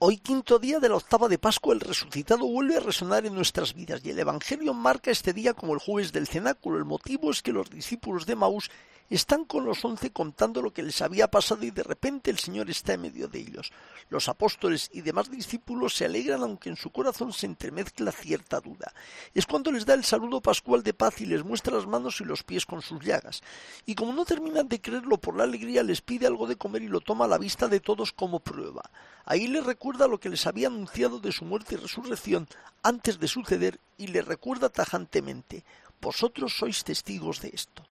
Hoy, quinto día de la octava de Pascua, el resucitado vuelve a resonar en nuestras vidas y el Evangelio marca este día como el jueves del cenáculo. El motivo es que los discípulos de Emaús están con los 11 contando lo que les había pasado y de repente el Señor está en medio de ellos. Los apóstoles y demás discípulos se alegran aunque en su corazón se entremezcla cierta duda. Es cuando les da el saludo pascual de paz y les muestra las manos y los pies con sus llagas. Y como no terminan de creerlo por la alegría, les pide algo de comer y lo toma a la vista de todos como prueba. Ahí les recuerda lo que les había anunciado de su muerte y resurrección antes de suceder y les recuerda tajantemente: vosotros sois testigos de esto.